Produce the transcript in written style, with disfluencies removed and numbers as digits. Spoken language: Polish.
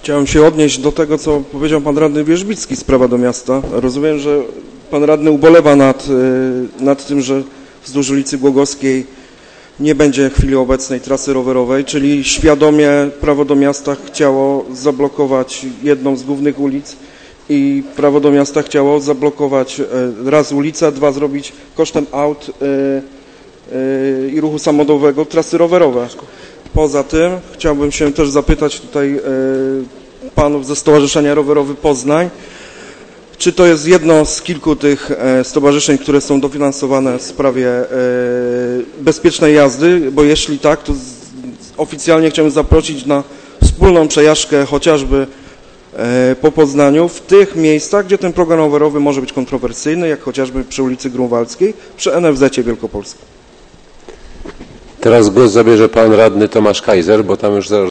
Chciałem się odnieść do tego, co powiedział pan radny Wierzbicki z Prawa do Miasta. Rozumiem, że pan radny ubolewa nad tym, że wzdłuż ulicy Głogowskiej nie będzie w chwili obecnej trasy rowerowej, czyli świadomie Prawo do Miasta chciało zablokować jedną z głównych ulic i Prawo do Miasta chciało zablokować raz ulicę, dwa zrobić kosztem aut i ruchu samochodowego trasy rowerowe. Poza tym chciałbym się też zapytać tutaj panów ze Stowarzyszenia Rowerowy Poznań, czy to jest jedno z kilku tych stowarzyszeń, które są dofinansowane w sprawie bezpiecznej jazdy, bo jeśli tak, to oficjalnie chciałbym zaprosić na wspólną przejażdżkę chociażby po Poznaniu w tych miejscach, gdzie ten program rowerowy może być kontrowersyjny, jak chociażby przy ulicy Grunwaldzkiej, przy NFZ-cie Wielkopolskim. Teraz głos zabierze pan radny Tomasz Kaiser, bo tam już